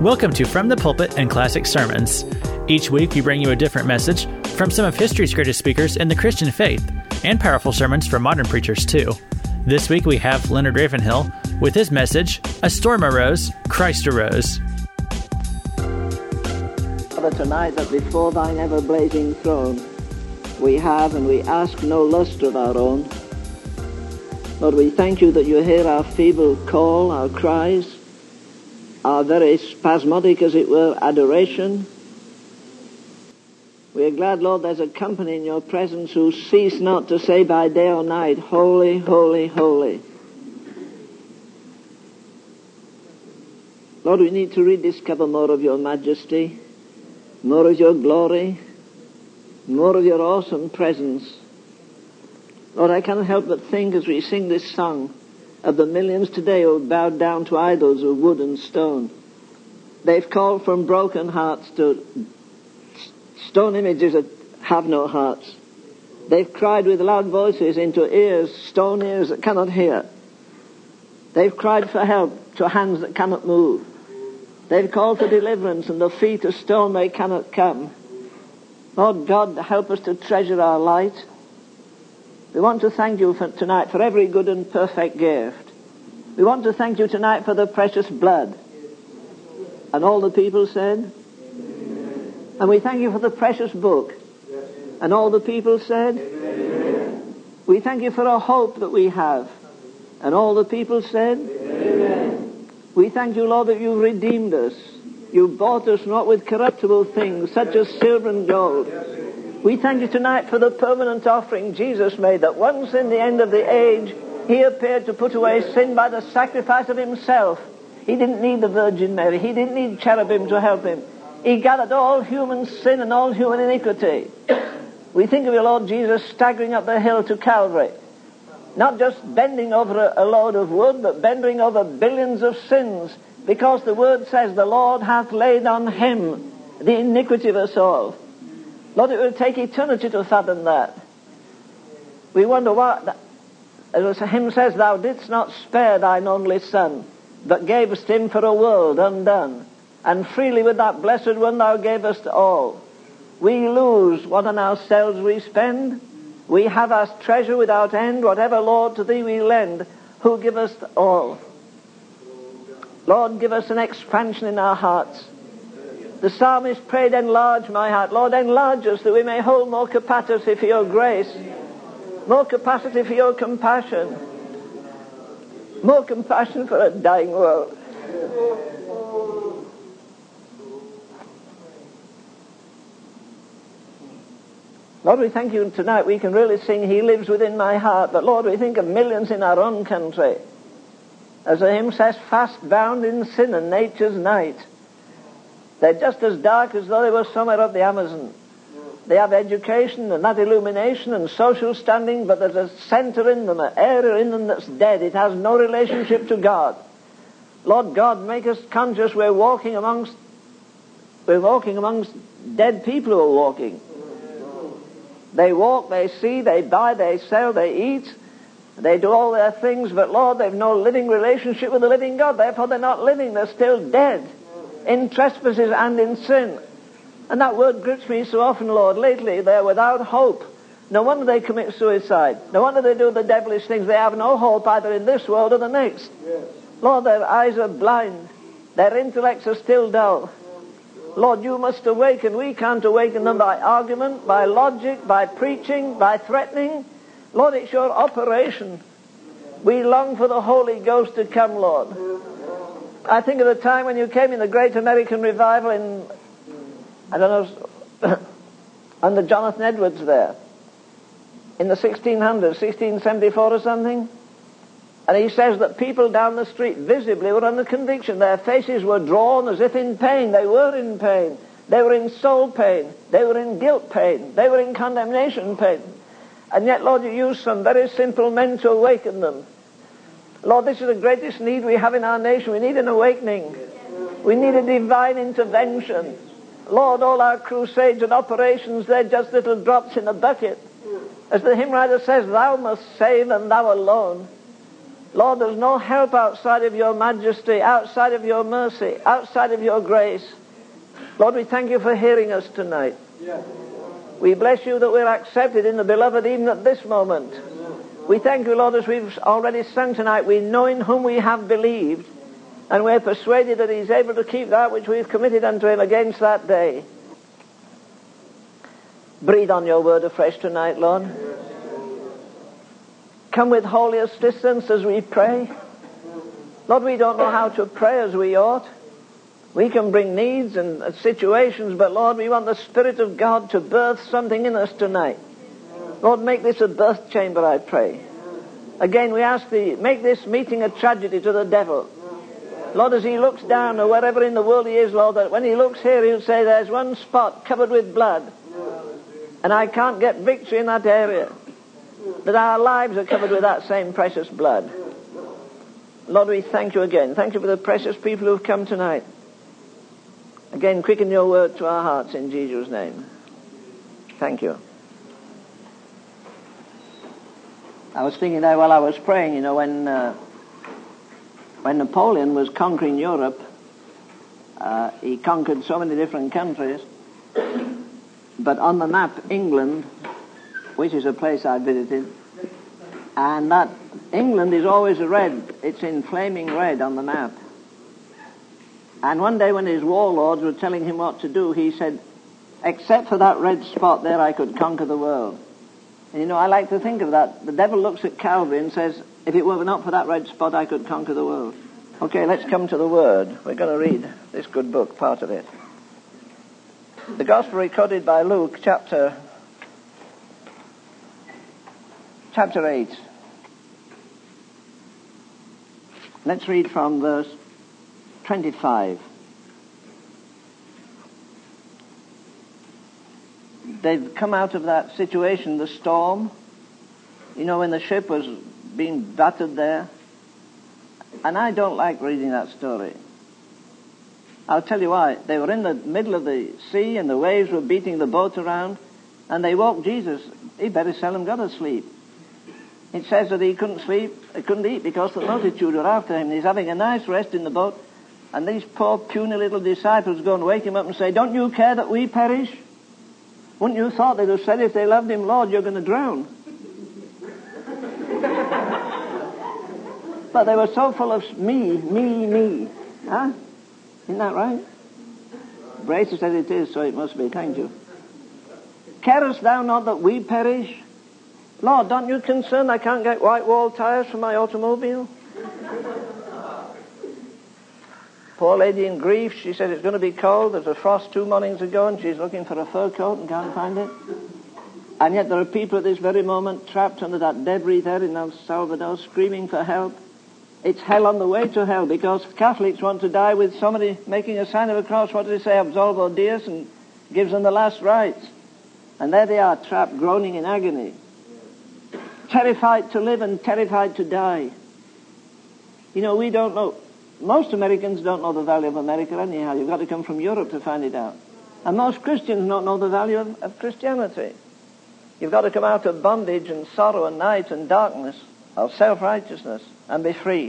Welcome to From the Pulpit and Classic Sermons. Each week we bring you a different message from some of history's greatest speakers in the Christian faith, and powerful sermons from modern preachers too. This week we have Leonard Ravenhill with his message, A Storm Arose, Christ Arose. Father, tonight that before thine ever-blazing throne we have and we ask no lustre of our own. Lord, we thank you that you hear our feeble call, our cries, our very spasmodic, as it were, adoration. We are glad, Lord, there's a company in your presence who cease not to say by day or night, Holy, holy, holy. Lord, we need to rediscover more of your majesty, more of your glory, more of your awesome presence. Lord, I cannot help but think as we sing this song of the millions today who have bowed down to idols of wood and stone. They've called from broken hearts to stone images that have no hearts. They've cried with loud voices into ears, stone ears that cannot hear. They've cried for help to hands that cannot move. They've called for deliverance, and the feet of stone they cannot come. Lord God, help us to treasure our light. We want to thank you for tonight for every good and perfect gift. We want to thank you tonight for the precious blood. And all the people said? Amen. And we thank you for the precious book. Yes. And all the people said? Amen. We thank you for a hope that we have. And all the people said? Amen. We thank you, Lord, that you've redeemed us. You bought us not with corruptible things, such as silver and gold. Yes. We thank you tonight for the permanent offering Jesus made, that once in the end of the age, he appeared to put away sin by the sacrifice of himself. He didn't need the Virgin Mary. He didn't need cherubim to help him. He gathered all human sin and all human iniquity. We think of your Lord Jesus staggering up the hill to Calvary, not just bending over a load of wood, but bending over billions of sins, because the word says the Lord hath laid on him the iniquity of us all. Lord, it will take eternity to fathom that. We wonder what, as the hymn says, thou didst not spare thine only Son, but gavest him for a world undone, and freely with that blessed one thou gavest all. We lose what on ourselves we spend. We have as treasure without end, whatever, Lord, to thee we lend, who givest all. Lord, give us an expansion in our hearts. The psalmist prayed, enlarge my heart. Lord, enlarge us that we may hold more capacity for your grace, more capacity for your compassion, more compassion for a dying world. Lord, we thank you tonight we can really sing, He lives within my heart. But Lord, we think of millions in our own country. As the hymn says, fast bound in sin and nature's night. They're just as dark as though they were somewhere up the Amazon. They have education and that illumination and social standing, but there's a center in them, an area in them that's dead. It has no relationship to God. Lord God, make us conscious we're walking amongst dead people who are walking. They walk, they see, they buy, they sell, they eat. They do all their things, but Lord, they've no living relationship with the living God. Therefore, they're not living, they're still dead in trespasses and in sin. And that word grips me so often, Lord. Lately, they're without hope. No wonder they commit suicide. No wonder they do the devilish things. They have no hope either in this world or the next. Yes. Lord, their eyes are blind. Their intellects are still dull. Lord, you must awaken. We can't awaken them by argument, by logic, by preaching, by threatening. Lord, it's your operation. We long for the Holy Ghost to come, Lord. I think of the time when you came in the Great American Revival in, under Jonathan Edwards there, in the 1600s, 1674 or something. And he says that people down the street visibly were under conviction. Their faces were drawn as if in pain. They were in pain. They were in soul pain. They were in guilt pain. They were in condemnation pain. And yet, Lord, you used some very simple men to awaken them. Lord, this is the greatest need we have in our nation. We need an awakening. We need a divine intervention. Lord, all our crusades and operations, they're just little drops in a bucket. As the hymn writer says, thou must save and thou alone. Lord, there's no help outside of your majesty, outside of your mercy, outside of your grace. Lord, we thank you for hearing us tonight. We bless you that we're accepted in the beloved even at this moment. We thank you, Lord, as we've already sung tonight, we know in whom we have believed, and we're persuaded that he's able to keep that which we've committed unto him against that day. Breathe on your word afresh tonight, Lord. Come with holy assistance as we pray. Lord, we don't know how to pray as we ought. We can bring needs and situations, but Lord, we want the Spirit of God to birth something in us tonight. Lord, make this a birth chamber, I pray. Again, we ask thee, make this meeting a tragedy to the devil. Lord, as he looks down or wherever in the world he is, Lord, that when he looks here, he'll say, there's one spot covered with blood, and I can't get victory in that area. That our lives are covered with that same precious blood. Lord, we thank you again. Thank you for the precious people who've come tonight. Again, quicken your word to our hearts in Jesus' name. Thank you. I was thinking there while I was praying, when Napoleon was conquering Europe, he conquered so many different countries, but on the map, England, which is a place I visited, and that England is always red. It's in flaming red on the map. And one day when his warlords were telling him what to do, he said, except for that red spot there, I could conquer the world. And I like to think of that. The devil looks at Calvary and says, if it were not for that red spot, I could conquer the world. Okay, let's come to the Word. We're going to read this good book, part of it. The Gospel recorded by Luke, chapter 8. Let's read from verse 25. They've come out of that situation, the storm, when the ship was being battered there. And I don't like reading that story. I'll tell you why. They were in the middle of the sea and the waves were beating the boat around, and they woke Jesus. He better seldom got asleep. It says that he couldn't sleep, he couldn't eat because the multitude were after him. He's having a nice rest in the boat, and these poor puny little disciples go and wake him up and say, don't you care that we perish? Wouldn't you thought they'd have said if they loved him, Lord, you're going to drown? But they were so full of me. Huh? Isn't that right? Bracer said it is, so it must be. Thank you. Carest thou not that we perish? Lord, aren't you concerned I can't get white wall tires for my automobile? Poor lady in grief, she said it's going to be cold. There's a frost 2 mornings ago and she's looking for a fur coat and can't find it. And yet there are people at this very moment trapped under that debris there in El Salvador screaming for help. It's hell on the way to hell because Catholics want to die with somebody making a sign of a cross. What do they say? Absolvo Deus, and gives them the last rites. And there they are, trapped, groaning in agony. Terrified to live and terrified to die. We don't know. Most Americans don't know the value of America anyhow. You've got to come from Europe to find it out. And most Christians don't know the value of Christianity. You've got to come out of bondage and sorrow and night and darkness, of self-righteousness, and be free.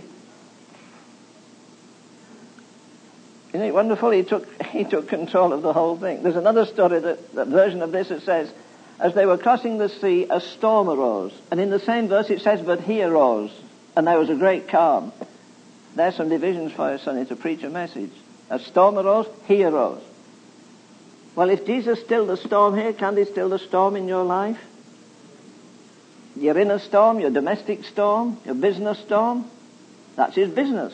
Isn't it wonderful? He took control of the whole thing. There's another story, that version of this, it says, as they were crossing the sea, a storm arose. And in the same verse it says, but he arose, and there was a great calm. There's some divisions for you, Sonny, to preach a message. A storm arose, he arose. Well, if Jesus stilled the storm here, can he still the storm in your life? Your inner storm, your domestic storm, your business storm, that's his business.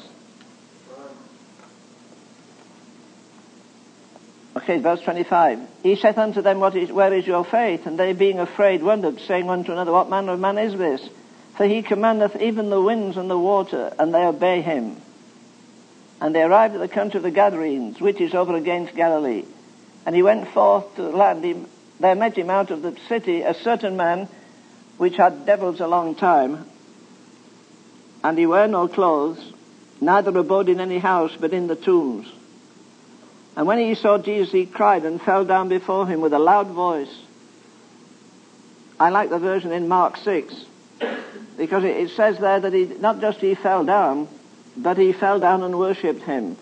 Okay, verse 25. He saith unto them, where is your faith? And they being afraid wondered, saying one to another, what manner of man is this? For he commandeth even the winds and the water, and they obey him. And they arrived at the country of the Gadarenes, which is over against Galilee. And he went forth to the land. There met him out of the city a certain man, which had devils a long time. And he wore no clothes, neither abode in any house, but in the tombs. And when he saw Jesus, he cried and fell down before him with a loud voice. I like the version in Mark 6. Because it says there that not just he fell down, but he fell down and worshipped him.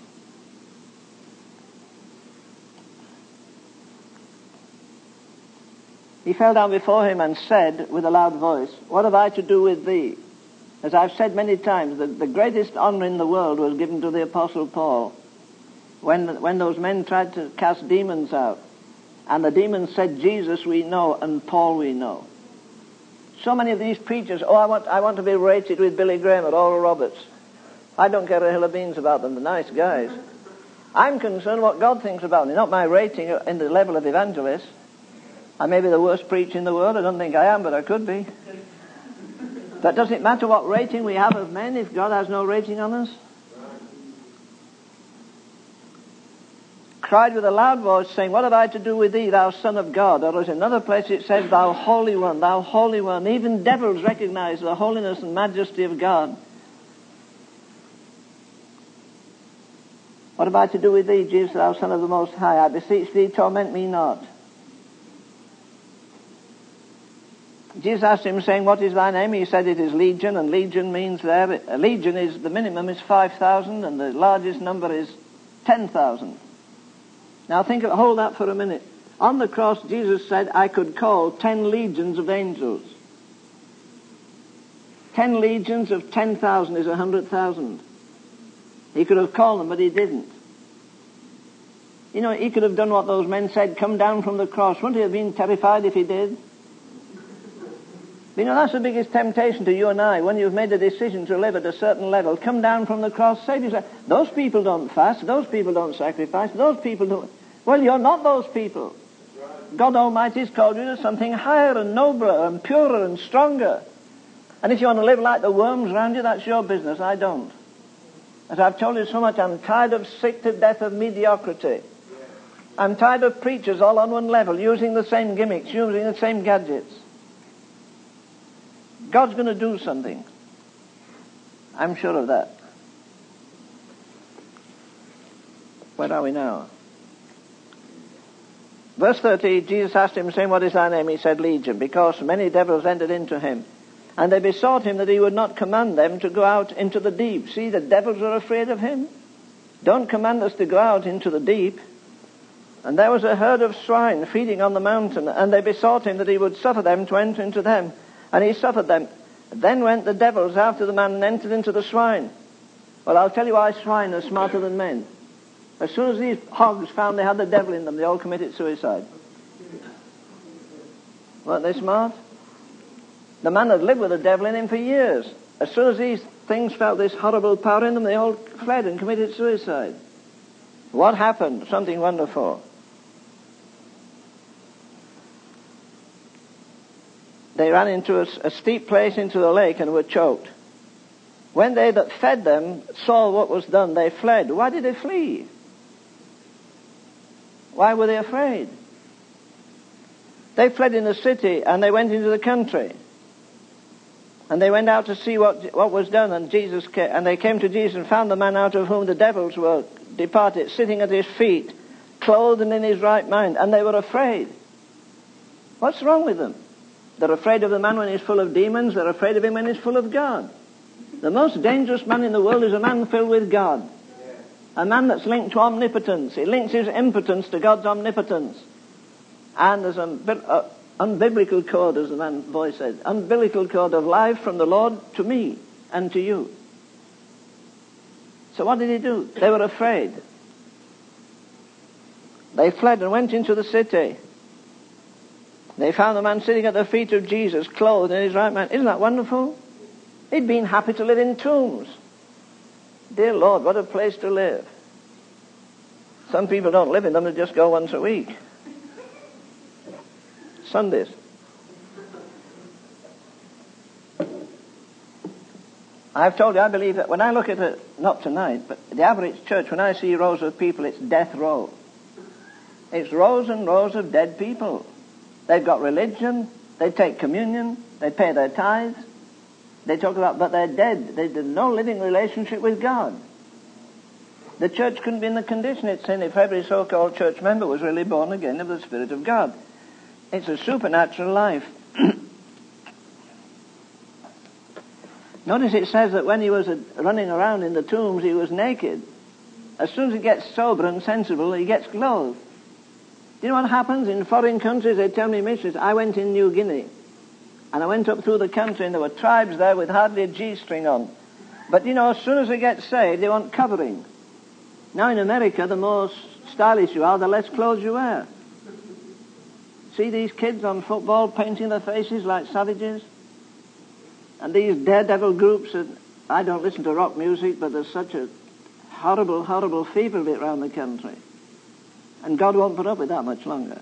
He fell down before him and said with a loud voice, "What have I to do with thee?" As I've said many times, the greatest honor in the world was given to the Apostle Paul. When those men tried to cast demons out, and the demons said, "Jesus we know, and Paul we know." So many of these preachers, I want to be rated with Billy Graham or Oral Roberts. I don't care a hill of beans about them, they're nice guys. I'm concerned what God thinks about me, not my rating in the level of evangelist. I may be the worst preacher in the world, I don't think I am, but I could be. But does it matter what rating we have of men if God has no rating on us? Cried with a loud voice, saying, "What have I to do with thee, thou Son of God?" Or as in another place it says, "Thou Holy One, thou Holy One." Even devils recognize the holiness and majesty of God. "What have I to do with thee, Jesus, thou Son of the Most High? I beseech thee, torment me not." Jesus asked him, saying, "What is thy name?" He said, "It is Legion," and Legion means there, a legion is, the minimum is 5,000, and the largest number is 10,000. Now hold that for a minute. On the cross, Jesus said, "I could call 10 legions of angels." 10 legions of 10,000 is 100,000. He could have called them, but he didn't. You know, he could have done what those men said, "Come down from the cross." Wouldn't he have been terrified if he did? You know, that's the biggest temptation to you and I, when you've made a decision to live at a certain level. Come down from the cross, save yourself. Those people don't fast, those people don't sacrifice, those people don't... Well, you're not those people. God Almighty has called you to something higher and nobler and purer and stronger. And if you want to live like the worms around you, that's your business. I don't. As I've told you so much, I'm tired of sick to death of mediocrity. I'm tired of preachers all on one level, using the same gimmicks, using the same gadgets. God's going to do something. I'm sure of that. Where are we now? Verse 30, Jesus asked him, saying, "What is thy name?" He said, "Legion," because many devils entered into him. And they besought him that he would not command them to go out into the deep. See, the devils are afraid of him. Don't command us to go out into the deep. And there was a herd of swine feeding on the mountain, and they besought him that he would suffer them to enter into them. And he suffered them. Then went the devils after the man and entered into the swine. Well, I'll tell you why swine are smarter than men. As soon as these hogs found they had the devil in them, they all committed suicide. Weren't they smart? The man had lived with the devil in him for years. As soon as these things felt this horrible power in them, they all fled and committed suicide. What happened? Something wonderful. They ran into a steep place into the lake and were choked. When they that fed them saw what was done, they fled. Why did they flee? Why were they afraid? They fled in the city and they went into the country. And they went out to see what was done, and they came to Jesus and found the man out of whom the devils were departed, sitting at his feet, clothed and in his right mind, and they were afraid. What's wrong with them? They're afraid of the man when he's full of demons. They're afraid of him when he's full of God. The most dangerous man in the world is a man filled with God. A man that's linked to omnipotence. He links his impotence to God's omnipotence. And there's an unbiblical cord, as the man voice said, umbilical cord of life from the Lord to me and to you. So what did he do? They were afraid. They fled and went into the city. They found the man sitting at the feet of Jesus, clothed in his right mind. Isn't that wonderful? He'd been happy to live in tombs. Dear Lord, what a place to live. Some people don't live in them, they just go once a week. Sundays. I've told you, I believe that when I look at it, not tonight, but the average church, when I see rows of people, it's death row. It's rows and rows of dead people. They've got religion, they take communion, they pay their tithes, they talk about, but they're dead. There's no living relationship with God. The church couldn't be in the condition it's in if every so-called church member was really born again of the Spirit of God. It's a supernatural life. Notice it says that when he was running around in the tombs, he was naked. As soon as he gets sober and sensible, he gets clothed. Do you know what happens in foreign countries? They tell me, missionaries, I went in New Guinea, and I went up through the country, and there were tribes there with hardly a G-string on. But, you know, as soon as they get saved, they want covering. Now in America, the more stylish you are, the less clothes you wear. See these kids on football painting their faces like savages? And these daredevil groups, I don't listen to rock music, but there's such a horrible, horrible fever of it around the country. And God won't put up with that much longer.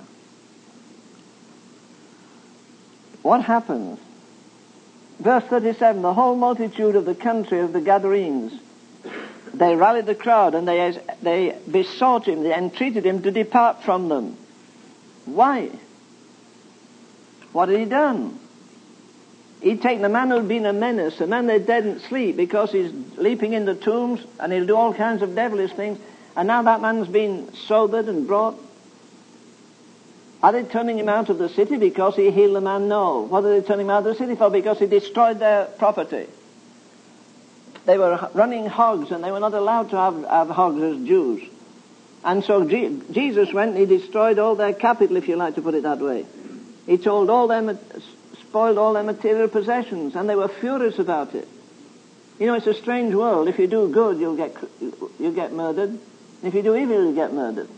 What happens? Verse 37, the whole multitude of the country of the Gadarenes, they rallied the crowd and they besought him, they entreated him to depart from them. Why? What had he done? He'd taken a man who'd been a menace, a man that didn't sleep because he's leaping into tombs and he'll do all kinds of devilish things. And now that man's been sobered and brought. Are they turning him out of the city because he healed the man? No. What are they turning him out of the city for? Because he destroyed their property. They were running hogs and they were not allowed to have hogs as Jews. And so Jesus went and he destroyed all their capital, if you like to put it that way. He spoiled all their material possessions, and they were furious about it. You know, it's a strange world. If you do good, you'll get murdered. If you do evil, you'll get murdered.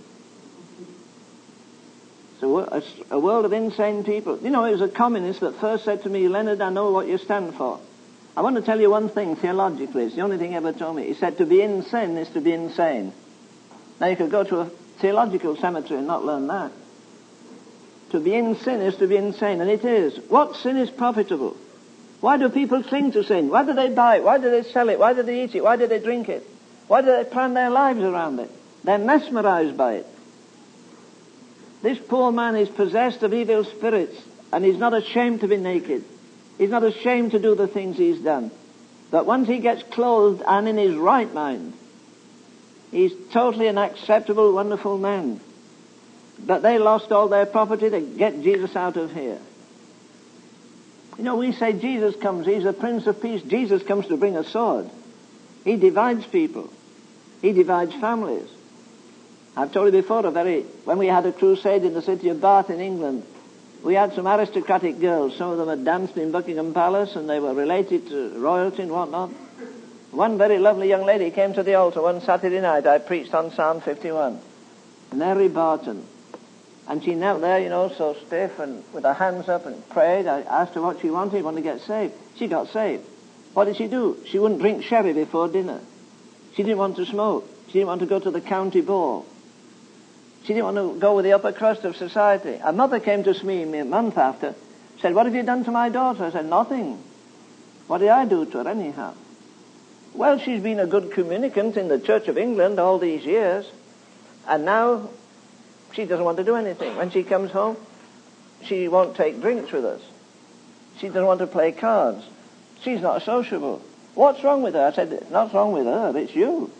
It's a world of insane people. You know, it was a communist that first said to me, Leonard, I know what you stand for. I want to tell you one thing theologically. It's the only thing he ever told me. He said, to be in sin is to be insane. Now, you could go to a theological cemetery and not learn that. To be in sin is to be insane, and it is. What sin is profitable? Why do people cling to sin? Why do they buy it? Why do they sell it? Why do they eat it? Why do they drink it? Why do they plan their lives around it? They're mesmerized by it. This poor man is possessed of evil spirits, and he's not ashamed to be naked. He's not ashamed to do the things he's done. But once he gets clothed and in his right mind, he's totally an acceptable, wonderful man. But they lost all their property to get Jesus out of here. You know, we say Jesus comes, he's the Prince of Peace. Jesus comes to bring a sword. He divides people. He divides families. I've told you before, when we had a crusade in the city of Bath in England, we had some aristocratic girls. Some of them had danced in Buckingham Palace and they were related to royalty and whatnot. One very lovely young lady came to the altar one Saturday night. I preached on Psalm 51. Mary Barton. And she knelt there, you know, so stiff and with her hands up and prayed. I asked her what she wanted to get saved. She got saved. What did she do? She wouldn't drink sherry before dinner. She didn't want to smoke. She didn't want to go to the county ball. She didn't want to go with the upper crust of society. Her mother came to me a month after, said, what have you done to my daughter? I said, nothing. What did I do to her anyhow? Well, she's been a good communicant in the Church of England all these years, and now she doesn't want to do anything. When she comes home, she won't take drinks with us. She doesn't want to play cards. She's not sociable. What's wrong with her? I said, not wrong with her, it's you.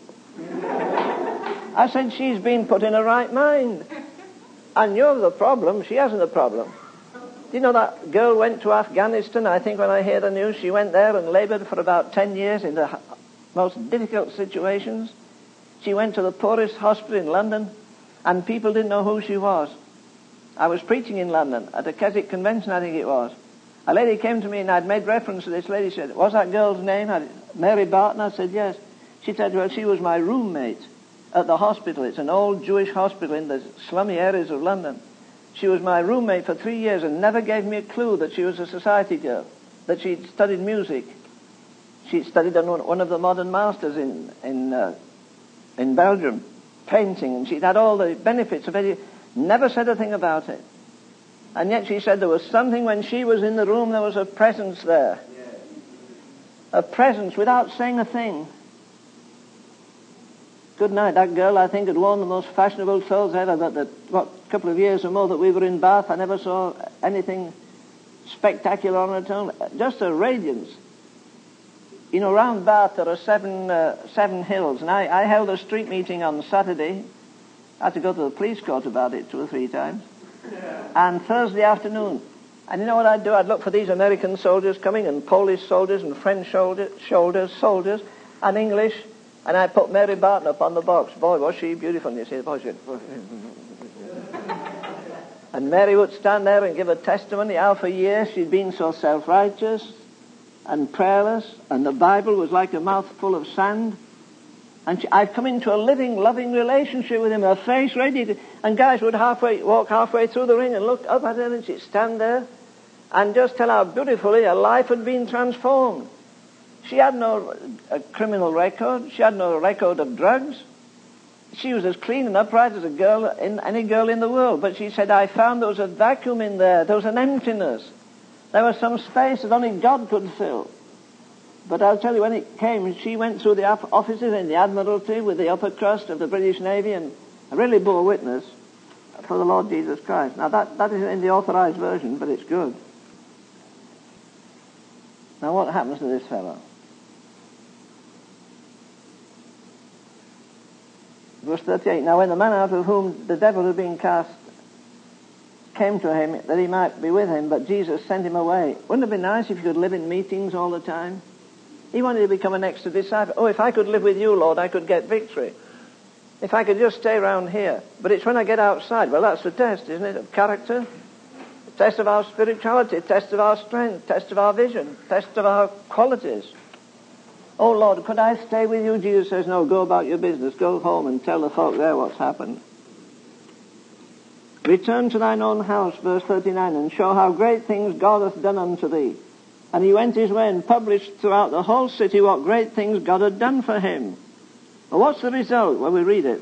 I said, she's been put in her right mind. And you're the problem, she hasn't a problem. Do you know that girl went to Afghanistan? I think when I hear the news, she went there and labored for about 10 years in the most difficult situations. She went to the poorest hospital in London, and people didn't know who she was. I was preaching in London at a Keswick convention, I think it was. A lady came to me and I'd made reference to this lady. She said, what's that girl's name? Mary Barton? I said, yes. She said, well, she was my roommate at the hospital. It's an old Jewish hospital in the slummy areas of London. She was my roommate for 3 years and never gave me a clue that she was a society girl, that she'd studied music. She'd studied under one of the modern masters in Belgium, painting, and she'd had all the benefits of it. Never said a thing about it. And yet she said there was something when she was in the room, there was a presence there. A presence without saying a thing. Good night. That girl, I think, had worn the most fashionable clothes ever, but the couple of years or more that we were in Bath, I never saw anything spectacular on her at all. Just a radiance. You know, round Bath there are seven hills, and I held a street meeting on Saturday. I had to go to the police court about it 2 or 3 times. And Thursday afternoon, And you know what I'd do? I'd look for these American soldiers coming, and Polish soldiers, and French soldiers, and English, and I'd put Mary Barton up on the box. Boy, was she beautiful. And you see the boys would... And Mary would stand there and give a testimony how for years she'd been so self-righteous and prayerless, and the Bible was like a mouthful of sand. And I'd come into a living, loving relationship with him, her face ready to... And guys would walk halfway through the ring and look up at her, and she'd stand there and just tell how beautifully her life had been transformed. She had no criminal record. She had no record of drugs. She was as clean and upright as any girl in the world. But she said, I found there was a vacuum in there. There was an emptiness. There was some space that only God could fill. But I'll tell you, when it came, she went through the offices in the Admiralty with the upper crust of the British Navy and really bore witness for the Lord Jesus Christ. Now, that is in the authorized version, but it's good. Now, what happens to this fellow? Verse 38, now when the man out of whom the devil had been cast came to him, that he might be with him, but Jesus sent him away. Wouldn't it be nice if you could live in meetings all the time? He wanted to become an extra disciple. Oh, if I could live with you, Lord, I could get victory. If I could just stay around here. But it's when I get outside. Well, that's the test, isn't it, of character? The test of our spirituality, test of our strength, test of our vision, test of our qualities. Oh, Lord, could I stay with you? Jesus says, no, go about your business. Go home and tell the folk there what's happened. Return to thine own house, verse 39, and show how great things God hath done unto thee. And he went his way and published throughout the whole city what great things God had done for him. Well, what's the result? Well, we read it.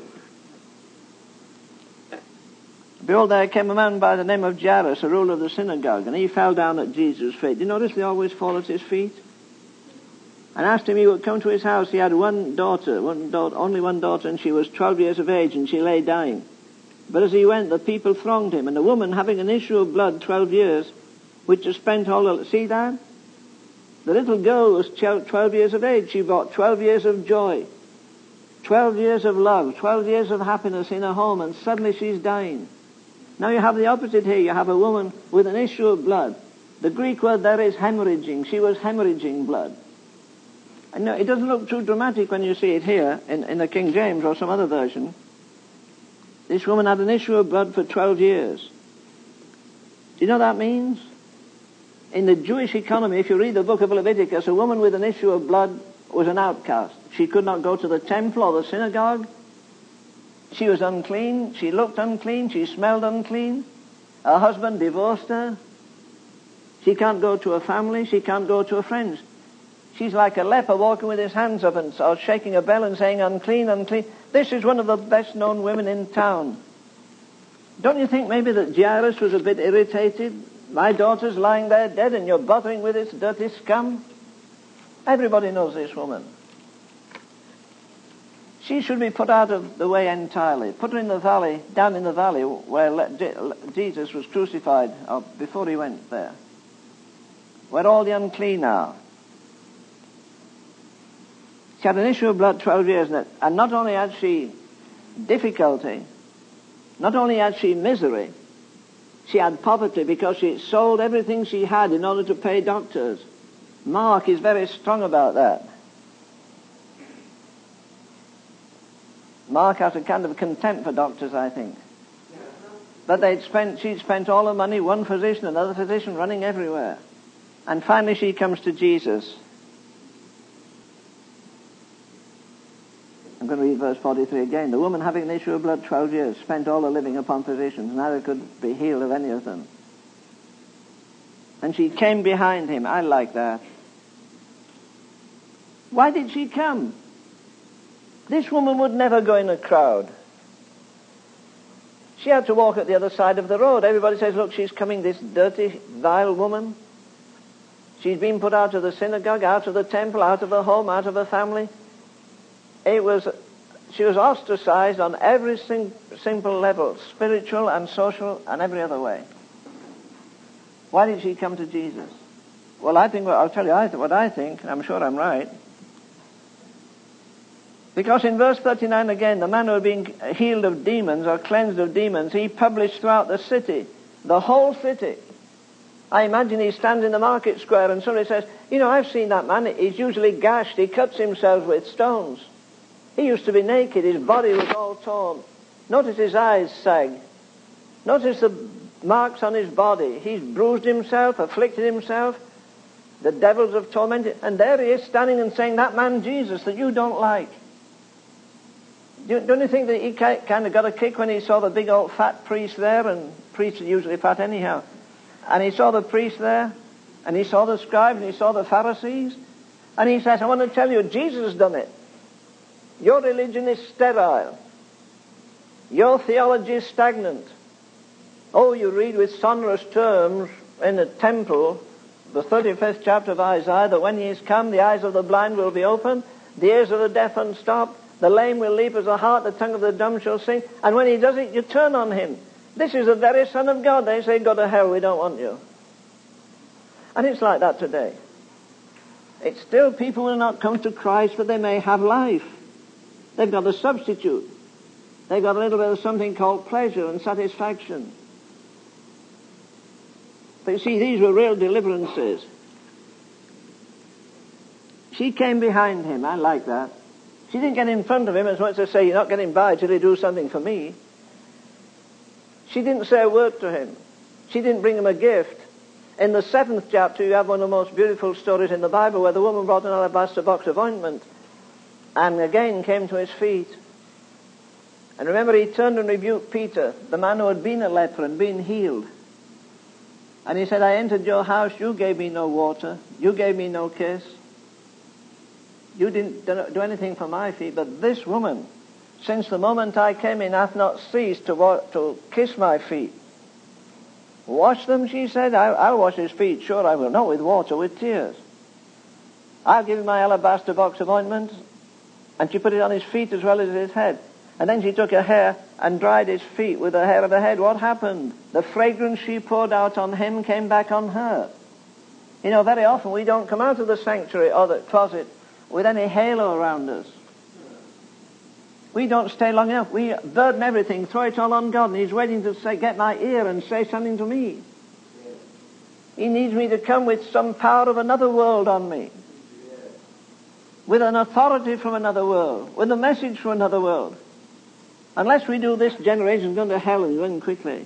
Behold, there came a man by the name of Jairus, a ruler of the synagogue, and he fell down at Jesus' feet. Do you notice they always fall at his feet? And asked him he would come to his house. He had only one daughter, and she was 12 years of age, and she lay dying. But as he went, the people thronged him, and a woman having an issue of blood 12 years, which has spent all the... See that? The little girl was 12 years of age. She brought 12 years of joy, 12 years of love, 12 years of happiness in her home, and suddenly she's dying. Now you have the opposite here. You have a woman with an issue of blood. The Greek word there is hemorrhaging. She was hemorrhaging blood. And no, it doesn't look too dramatic when you see it here in the King James or some other version. This woman had an issue of blood for 12 years. Do you know what that means? In the Jewish economy, if you read the book of Leviticus, a woman with an issue of blood was an outcast. She could not go to the temple or the synagogue. She was unclean. She looked unclean. She smelled unclean. Her husband divorced her. She can't go to her family. She can't go to her friends. She's like a leper walking with his hands up and or shaking a bell and saying, unclean, unclean. This is one of the best-known women in town. Don't you think maybe that Jairus was a bit irritated? My daughter's lying there dead and you're bothering with this dirty scum? Everybody knows this woman. She should be put out of the way entirely. Put her in the valley, down in the valley where Jesus was crucified, or before he went there, where all the unclean are. She had an issue of blood 12 years, and not only had she difficulty, not only had she misery, she had poverty because she sold everything she had in order to pay doctors. Mark is very strong about that. Mark has a kind of contempt for doctors, I think. But she'd spent all her money, one physician, another physician, running everywhere. And finally she comes to Jesus. I'm going to read verse 43 again. The woman having an issue of blood 12 years spent all her living upon physicians, neither could be healed of any of them. And she came behind him. I like that. Why did she come? This woman would never go in a crowd. She had to walk at the other side of the road. Everybody says, look, she's coming, this dirty, vile woman. She's been put out of the synagogue, out of the temple, out of her home, out of her family. She was ostracized on every simple level, spiritual and social and every other way. Why did she come to Jesus? Well, I'll tell you what I think, and I'm sure I'm right. Because in verse 39 again, the man who had been healed of demons or cleansed of demons, he published throughout the city, the whole city. I imagine he stands in the market square and somebody says, you know, I've seen that man. He's usually gashed. He cuts himself with stones. He used to be naked. His body was all torn. Notice his eyes sag. Notice the marks on his body. He's bruised himself, afflicted himself. The devils have tormented. And there he is standing and saying, that man Jesus that you don't like. Don't you think that he kind of got a kick when he saw the big old fat priest there? And priests are usually fat anyhow. And he saw the priest there. And he saw the scribes and he saw the Pharisees. And he says, I want to tell you, Jesus has done it. Your religion is sterile. Your theology is stagnant. Oh, you read with sonorous terms in the temple, the 35th chapter of Isaiah, that when he is come, the eyes of the blind will be opened, the ears of the deaf unstopped, the lame will leap as a hart, the tongue of the dumb shall sing. And when he does it, you turn on him. This is the very Son of God. They say, go to hell, we don't want you. And it's like that today. It's still people will not come to Christ, but they may have life. They've got a substitute. They've got a little bit of something called pleasure and satisfaction. But you see, these were real deliverances. She came behind him. I like that. She didn't get in front of him as much as say, you're not getting by till you do something for me. She didn't say a word to him. She didn't bring him a gift. In the 7th chapter, you have one of the most beautiful stories in the Bible where the woman brought an alabaster box of ointment and again came to his feet. And remember, he turned and rebuked Peter, the man who had been a leper and been healed. And he said, I entered your house, you gave me no water, you gave me no kiss. You didn't do anything for my feet, but this woman, since the moment I came in, hath not ceased to kiss my feet. Wash them, she said. I'll wash his feet, sure I will. Not with water, with tears. I'll give him my alabaster box of ointment. And she put it on his feet as well as his head. And then she took her hair and dried his feet with the hair of her head. What happened? The fragrance she poured out on him came back on her. You know, very often we don't come out of the sanctuary or the closet with any halo around us. We don't stay long enough. We burden everything, throw it all on God, and he's waiting to say, get my ear and say something to me. He needs me to come with some power of another world on me. With an authority from another world. With a message from another world. Unless we do this, generation's going to hell and going quickly.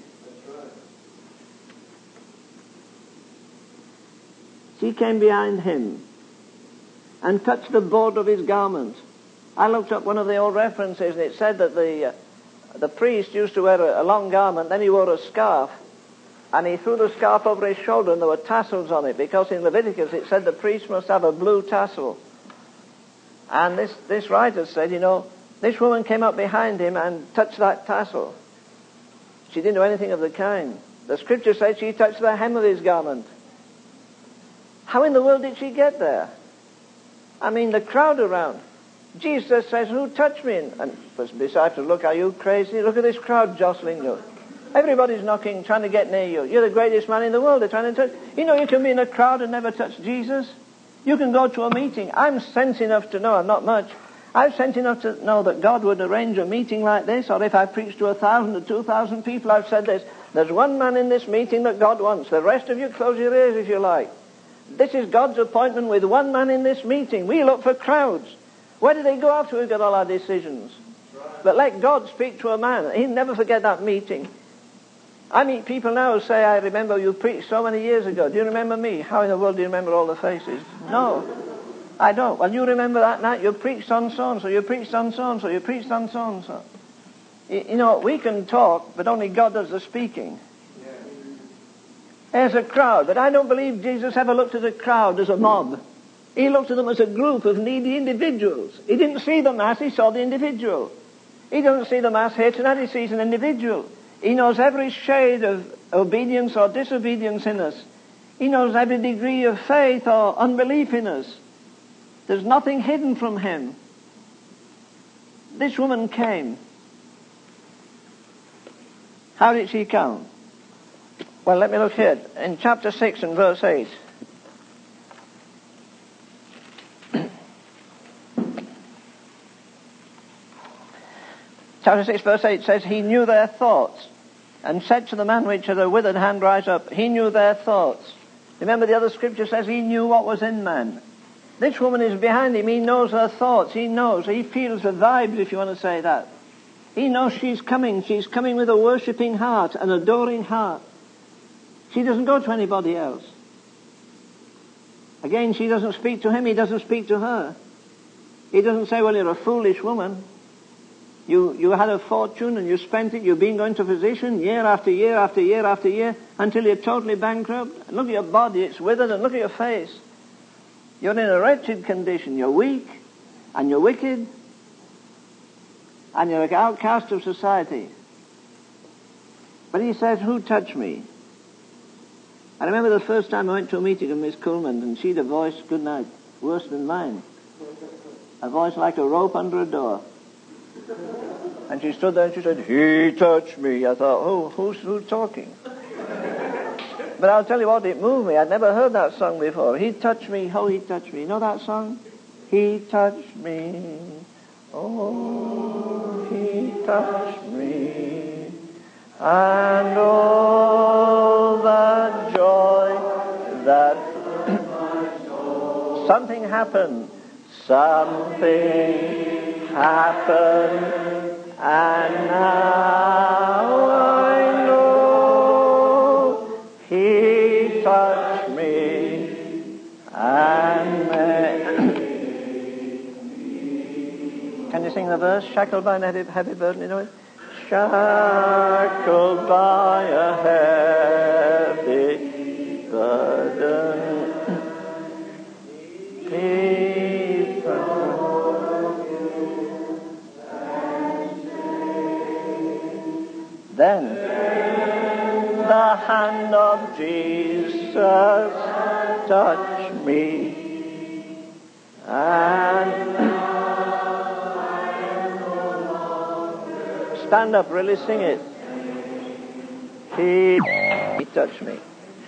She came behind him and touched the border of his garment. I looked up one of the old references, and it said that the priest used to wear a long garment, then he wore a scarf, and he threw the scarf over his shoulder, and there were tassels on it, because in Leviticus it said the priest must have a blue tassel. And this writer said, you know, this woman came up behind him and touched that tassel. She didn't do anything of the kind. The scripture said she touched the hem of his garment. How in the world did she get there? I mean, the crowd around. Jesus says, who touched me? And the disciples, look, are you crazy? Look at this crowd jostling you. Everybody's knocking, trying to get near you. You're the greatest man in the world. They're trying to touch. You know, you can be in a crowd and never touch Jesus. You can go to a meeting. I'm sense enough to know, I'm not much. I've sense enough to know that God would arrange a meeting like this, or if I preach to 1,000 or 2,000 people, I've said this. There's one man in this meeting that God wants. The rest of you close your ears if you like. This is God's appointment with one man in this meeting. We look for crowds. Where do they go after we've got all our decisions? But let God speak to a man. He'll never forget that meeting. I meet people now who say, I remember you preached so many years ago. Do you remember me? How in the world do you remember all the faces? No, I don't. Well, you remember that night you preached on so-and-so, you preached on so-and-so, you preached on so-and-so. You know, we can talk, but only God does the speaking. There's a crowd, but I don't believe Jesus ever looked at a crowd as a mob. He looked at them as a group of needy individuals. He didn't see the mass, he saw the individual. He doesn't see the mass here tonight, he sees an individual. He knows every shade of obedience or disobedience in us. He knows every degree of faith or unbelief in us. There's nothing hidden from him. This woman came. How did she come? Well, let me look here. In chapter 6 and verse 8. Chapter 6 verse 8 says, he knew their thoughts. and said to the man which had a withered hand, rise up. He knew their thoughts. Remember the other scripture says he knew what was in man. This woman is behind him. He knows her thoughts. He knows. He feels the vibes, if you want to say that. He knows she's coming. She's coming with a worshipping heart, an adoring heart. She doesn't go to anybody else. Again, she doesn't speak to him. He doesn't speak to her. He doesn't say, well, you're a foolish woman. You had a fortune and you spent it. You've been going to physician year after year after year after year until you're totally bankrupt. And look at your body. It's withered. And look at your face. You're in a wretched condition. You're weak and you're wicked and you're an outcast of society. But he says, who touched me? I remember the first time I went to a meeting of Miss Kuhlman, and she had a voice, good night, worse than mine. A voice like a rope under a door. And she stood there and she said, he touched me. I thought, who's talking? But I'll tell you what, it moved me. I'd never heard that song before. He touched me, oh, he touched me. You know that song? He touched me, oh, he touched me. And all the joy that something happened. Something happened, and now I know he touched me and Can you sing the verse? Shackled by a heavy burden, you know it? Shackled by a heavy burden. Then the hand of Jesus touched me, and stand up, really sing it. He touched me.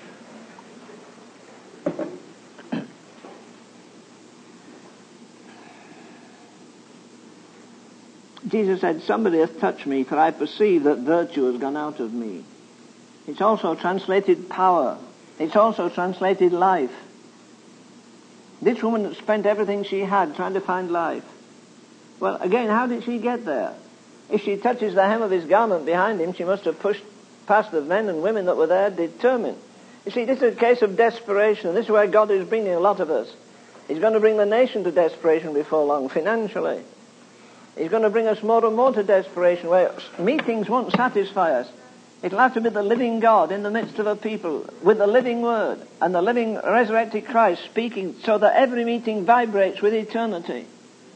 Jesus said, somebody hath touched me, for I perceive that virtue has gone out of me. It's also translated power. It's also translated life. This woman spent everything she had trying to find life. Well, again, how did she get there? If she touches the hem of his garment behind him, she must have pushed past the men and women that were there determined. You see, this is a case of desperation, and this is where God is bringing a lot of us. He's going to bring the nation to desperation before long, financially. He's going to bring us more and more to desperation, where meetings won't satisfy us. It'll have to be the living God in the midst of a people, with the living Word, and the living resurrected Christ speaking, so that every meeting vibrates with eternity.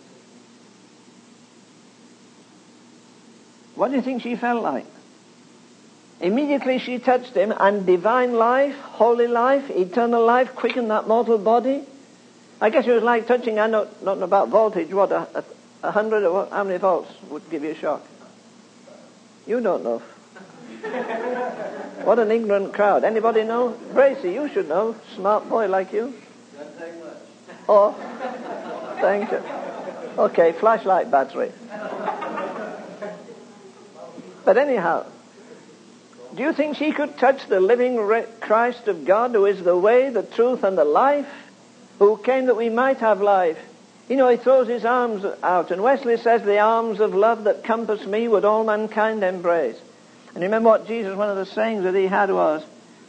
What do you think she felt like? Immediately she touched him, and divine life, holy life, eternal life quickened that mortal body. I guess it was like touching, I know nothing about voltage, what, 100 or what, how many volts would give you a shock? You don't know. What an ignorant crowd. Anybody know? Bracy, you should know. Smart boy like you. Doesn't take much. Oh, thank you. Okay, flashlight battery. But anyhow, do you think she could touch the living Christ of God, who is the way, the truth, and the life, who came that we might have life? You know, he throws his arms out, and Wesley says, the arms of love that compass me would all mankind embrace. And remember what Jesus, one of the sayings that he had was,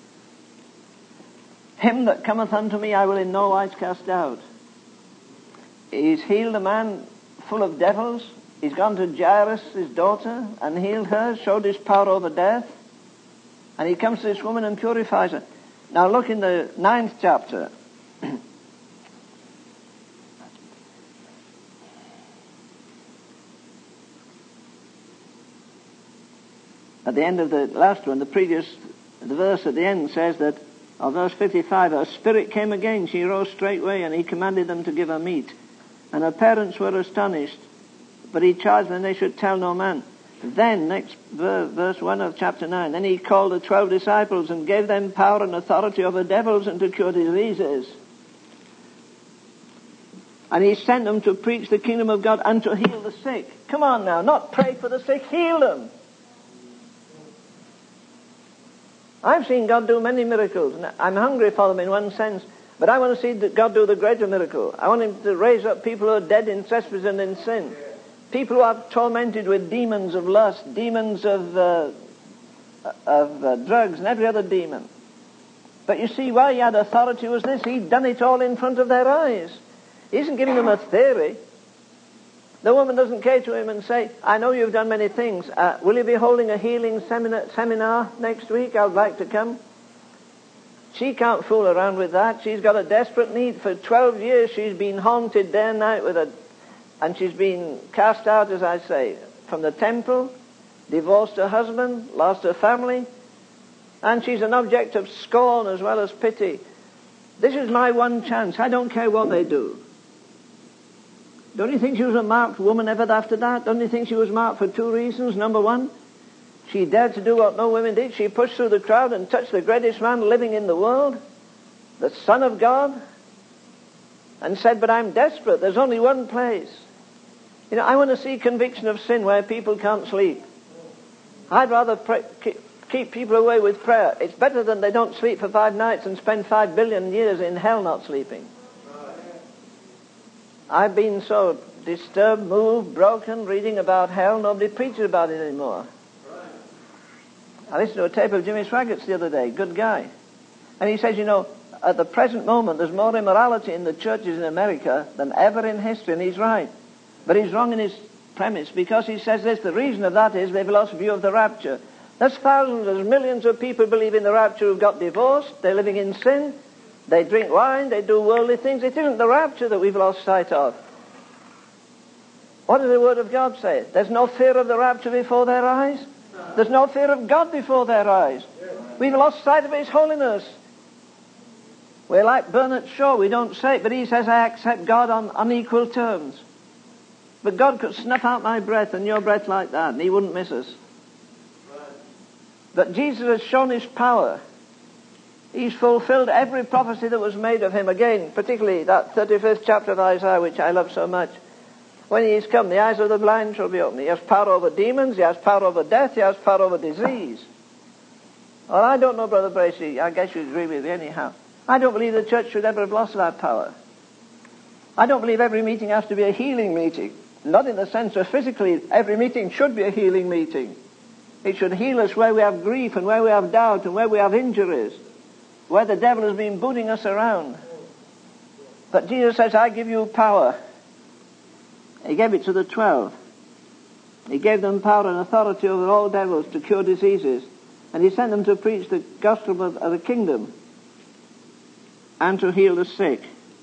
him that cometh unto me I will in no wise cast out. He's healed a man full of devils. He's gone to Jairus, his daughter, and healed her, showed his power over death. And he comes to this woman and purifies her. Now look in the 9th chapter. At the end of the last one, the verse at the end says that, verse 55, her spirit came again, she rose straightway, and he commanded them to give her meat. And her parents were astonished, but he charged them they should tell no man. Then, next verse 1 of chapter 9, then he called the 12 disciples and gave them power and authority over devils and to cure diseases. And he sent them to preach the kingdom of God and to heal the sick. Come on now, not pray for the sick, heal them. I've seen God do many miracles, and I'm hungry for them in one sense, but I want to see God do the greater miracle. I want him to raise up people who are dead in trespass and in sin. People who are tormented with demons of lust, demons of drugs, and every other demon. But you see, why he had authority was this. He'd done it all in front of their eyes. He isn't giving them a theory. The woman doesn't care to him and say, I know you've done many things. Will you be holding a healing seminar next week? I'd like to come. She can't fool around with that. She's got a desperate need. For 12 years she's been haunted day and night and she's been cast out, as I say, from the temple, divorced her husband, lost her family, and she's an object of scorn as well as pity. This is my one chance. I don't care what they do. Don't you think she was a marked woman ever after that? Don't you think she was marked for two reasons? Number one, she dared to do what no women did. She pushed through the crowd and touched the greatest man living in the world, the Son of God, and said, but I'm desperate. There's only one place. You know, I want to see conviction of sin where people can't sleep. I'd rather keep people away with prayer. It's better than they don't sleep for 5 nights and spend 5 billion years in hell not sleeping. I've been so disturbed, moved, broken, reading about hell, nobody preaches about it anymore. I listened to a tape of Jimmy Swaggart's the other day, good guy. And he says, you know, at the present moment there's more immorality in the churches in America than ever in history, and he's right. But he's wrong in his premise, because he says this, the reason of that is they've lost view of the rapture. There's thousands, there's millions of people believe in the rapture who've got divorced, they're living in sin, they drink wine, they do worldly things. It isn't the rapture that we've lost sight of. What does the Word of God say? There's no fear of the rapture before their eyes. There's no fear of God before their eyes. We've lost sight of His holiness. We're like Bernard Shaw, we don't say it, but he says, I accept God on unequal terms. But God could snuff out my breath and your breath like that, and He wouldn't miss us. But Jesus has shown His power. He's fulfilled every prophecy that was made of Him. Again, particularly that 35th chapter of Isaiah, which I love so much. When He is come, the eyes of the blind shall be opened. He has power over demons. He has power over death. He has power over disease. Well, I don't know, Brother Bracey. I guess you agree with me anyhow. I don't believe the church should ever have lost that power. I don't believe every meeting has to be a healing meeting. Not in the sense of physically. Every meeting should be a healing meeting. It should heal us where we have grief and where we have doubt and where we have injuries, where the devil has been booting us around. But Jesus says, I give you power. He gave it to the 12. He gave them power and authority over all devils to cure diseases. And He sent them to preach the gospel of the kingdom and to heal the sick.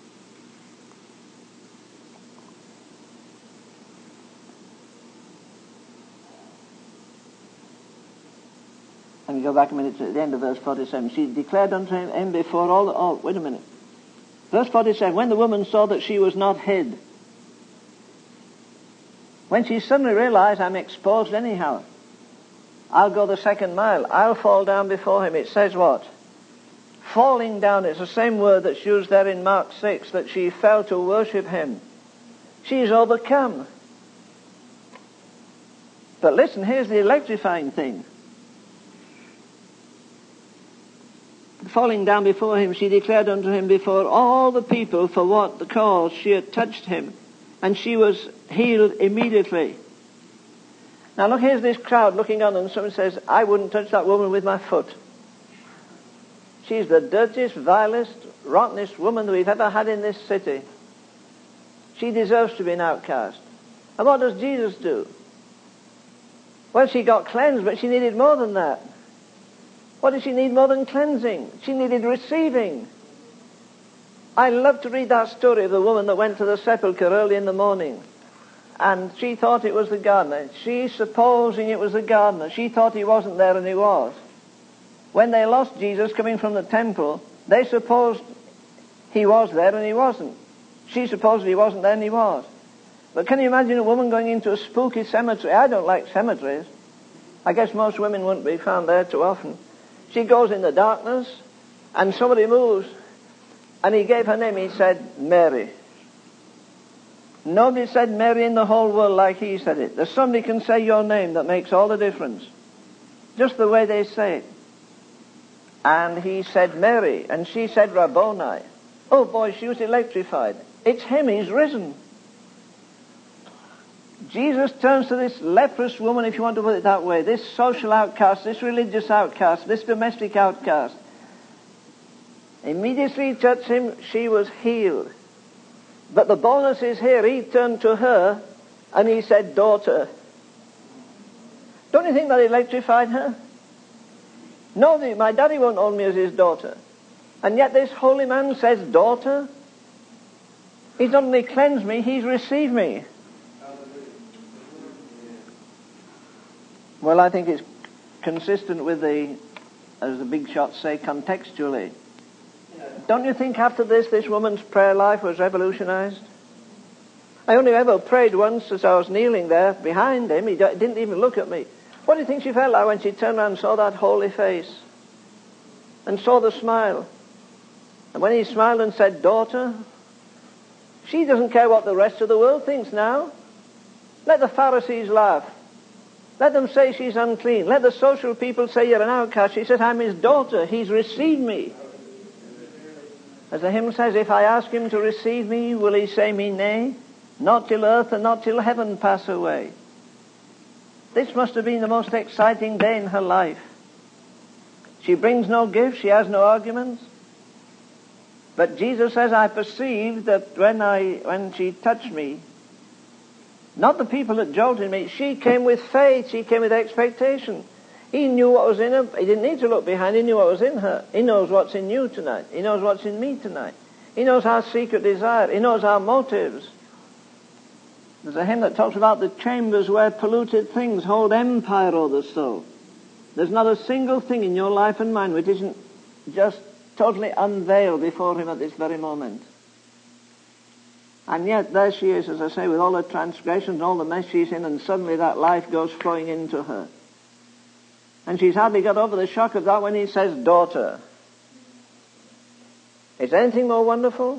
Let me go back a minute to the end of verse 47. She declared unto him before all wait a minute. Verse 47, when the woman saw that she was not hid, when she suddenly realized, I'm exposed anyhow, I'll go the second mile, I'll fall down before Him. It says what? Falling down, it's the same word that's used there in Mark 6, that she fell to worship Him. She's overcome. But listen, here's the electrifying thing. Falling down before Him, she declared unto Him before all the people for what the cause she had touched Him, and she was healed immediately. Now look, here's this crowd looking on, and someone says, I wouldn't touch that woman with my foot. She's the dirtiest, vilest, rottenest woman that we've ever had in this city. She deserves to be an outcast. And what does Jesus do? Well, she got cleansed, but she needed more than that. What did she need more than cleansing? She needed receiving. I love to read that story of the woman that went to the sepulchre early in the morning. And she thought it was the gardener. She, supposing it was the gardener, she thought he wasn't there, and he was. When they lost Jesus coming from the temple, they supposed He was there and He wasn't. She supposed He wasn't there and He was. But can you imagine a woman going into a spooky cemetery? I don't like cemeteries. I guess most women wouldn't be found there too often. She goes in the darkness, and somebody moves, and He gave her name. He said, Mary. Nobody said Mary in the whole world like He said it. There's somebody can say your name that makes all the difference. Just the way they say it. And he said, Mary. And she said, Rabboni. Oh boy, she was electrified. It's him, he's risen. Jesus turns to this leprous woman, if you want to put it that way, this social outcast, this religious outcast, this domestic outcast. Immediately he touched him, she was healed. But the bonus is here, he turned to her and he said, daughter. Don't you think that electrified her? No, my daddy won't own me as his daughter. And yet this holy man says, daughter. He's not only cleansed me, he's received me. Well, I think it's consistent with as the big shots say, contextually. Don't you think after this woman's prayer life was revolutionized? I only ever prayed once as I was kneeling there behind him. He didn't even look at me. What do you think she felt like when she turned around and saw that holy face? And saw the smile. And when he smiled and said, daughter, she doesn't care what the rest of the world thinks now. Let the Pharisees laugh. Let them say she's unclean. Let the social people say you're an outcast. She says, I'm his daughter. He's received me. As the hymn says, if I ask him to receive me, will he say me nay? Not till earth and not till heaven pass away. This must have been the most exciting day in her life. She brings no gift. She has no arguments. But Jesus says, I perceived that when she touched me, not the people that jolted me, she came with faith, she came with expectation. He knew what was in her. He didn't need to look behind, he knew what was in her. He knows what's in you tonight. He knows what's in me tonight. He knows our secret desire. He knows our motives. There's a hymn that talks about the chambers where polluted things hold empire over the soul. There's not a single thing in your life and mine which isn't just totally unveiled before him at this very moment. And yet there she is, as I say, with all her transgressions and all the mess she's in, and suddenly that life goes flowing into her. And she's hardly got over the shock of that when he says, daughter. Is there anything more wonderful?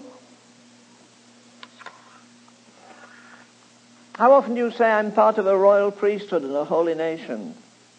How often do you say, I'm part of a royal priesthood and a holy nation?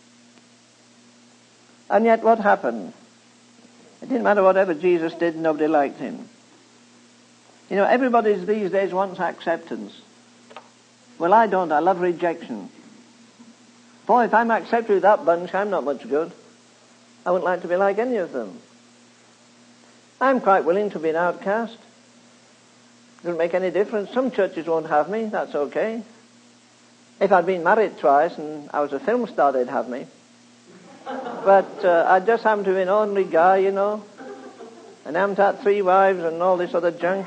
And yet what happened? It didn't matter whatever Jesus did, nobody liked him. You know, everybody these days wants acceptance. Well, I don't. I love rejection. Boy, if I'm accepted with that bunch, I'm not much good. I wouldn't like to be like any of them. I'm quite willing to be an outcast. Doesn't make any difference. Some churches won't have me. That's okay. If I'd been married twice and I was a film star, they'd have me. But I just happen to be an ordinary guy, you know. And I haven't had 3 wives and all this other junk.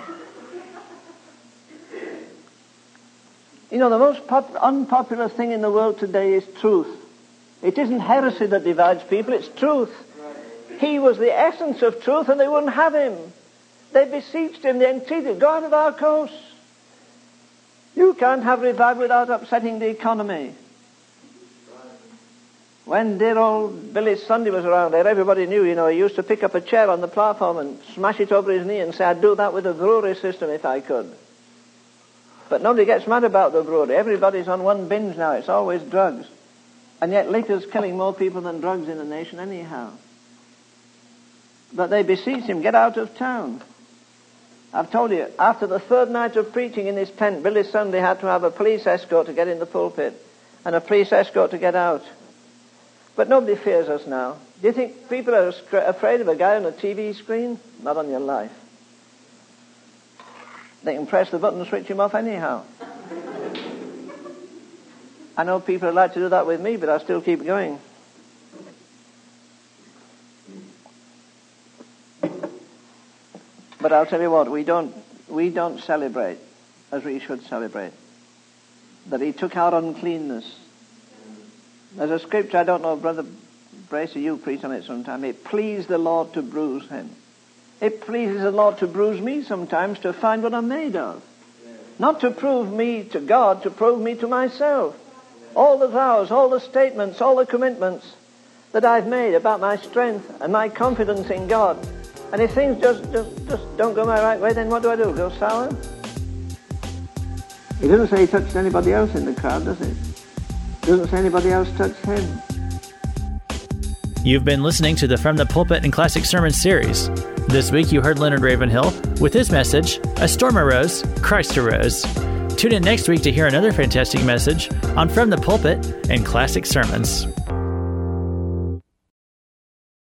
You know, the most unpopular thing in the world today is truth. It isn't heresy that divides people, it's truth. He was the essence of truth and they wouldn't have him. They beseeched him, they entreated, go out of our coast. You can't have revival without upsetting the economy. When dear old Billy Sunday was around there, everybody knew, you know, he used to pick up a chair on the platform and smash it over his knee and say, I'd do that with a brewery system if I could. But nobody gets mad about the brewery. Everybody's on one binge now. It's always drugs. And yet liquor's killing more people than drugs in the nation anyhow. But they beseech him, get out of town. I've told you, after the 3rd night of preaching in his tent, Billy Sunday had to have a police escort to get in the pulpit and a police escort to get out. But nobody fears us now. Do you think people are afraid of a guy on a TV screen? Not on your life. They can press the button and switch him off anyhow. I know people would like to do that with me, but I still keep going. But I'll tell you what, we don't celebrate as we should celebrate. That he took our uncleanness. There's a scripture, I don't know, Brother Bracer, you preach on it sometime. It pleased the Lord to bruise him. It pleases the Lord to bruise me sometimes to find what I'm made of. Not to prove me to God, to prove me to myself. All the vows, all the statements, all the commitments that I've made about my strength and my confidence in God. And if things just don't go my right way, then what do? Go sour? He doesn't say he touched anybody else in the crowd, does he? He doesn't say anybody else touched him. You've been listening to the From the Pulpit and Classic Sermons series. This week you heard Leonard Ravenhill with his message, A Storm Arose, Christ Arose. Tune in next week to hear another fantastic message on From the Pulpit and Classic Sermons.